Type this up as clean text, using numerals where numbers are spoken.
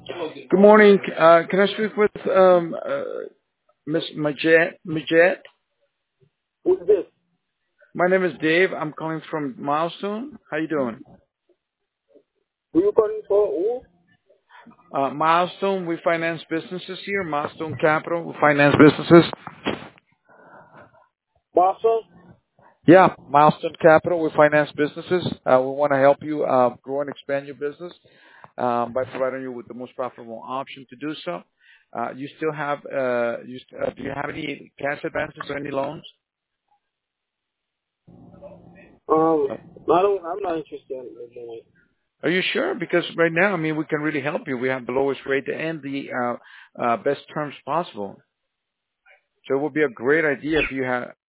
Good morning. Can I speak with Miss Majed? Who's this? My name is Dave. I'm calling from Milestone. How you doing? Who you calling for? Who? Milestone, we finance businesses here. Milestone Capital, we finance businesses. Boston? Yeah, Milestone Capital, we finance businesses. We want to help you grow and expand your business by providing you with the most profitable option to do so. You still have, do you have any cash advances or any loans? I'm not interested in doing it. Are you sure? Because right now, I mean, we can really help you. We have the lowest rate and the best terms possible. So it would be a great idea if you had